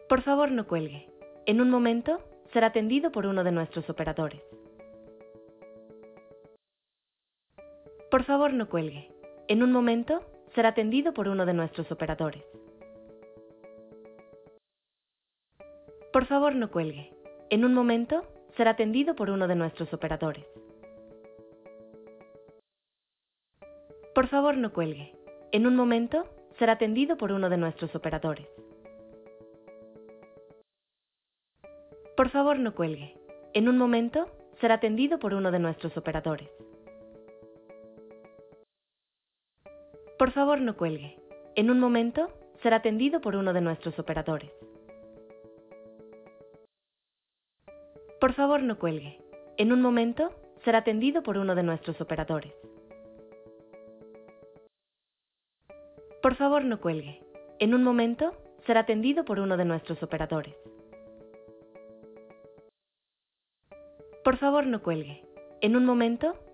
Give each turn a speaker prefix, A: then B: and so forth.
A: Por favor, no cuelgue. En un momento, será atendido por uno de nuestros operadores. Por favor, no cuelgue. En un momento, será atendido por uno de nuestros operadores. Por favor, no cuelgue. En un momento, será atendido por uno de nuestros operadores. Por favor, no cuelgue. En un momento, será atendido por uno de nuestros operadores. Por favor, no cuelgue. En un momento, será atendido por uno de nuestros operadores. Por favor, no cuelgue. En un momento, será atendido por uno de nuestros operadores. Por favor, no cuelgue. En un momento, será atendido por uno de nuestros operadores. Por favor, no cuelgue. En un momento, será atendido por uno de nuestros operadores. Por favor, no cuelgue. En un momento,